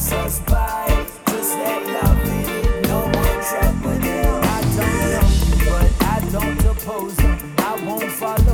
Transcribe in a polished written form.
pass us by. Just let love in it, no more trouble there. I don't know, but I don't oppose them. I won't follow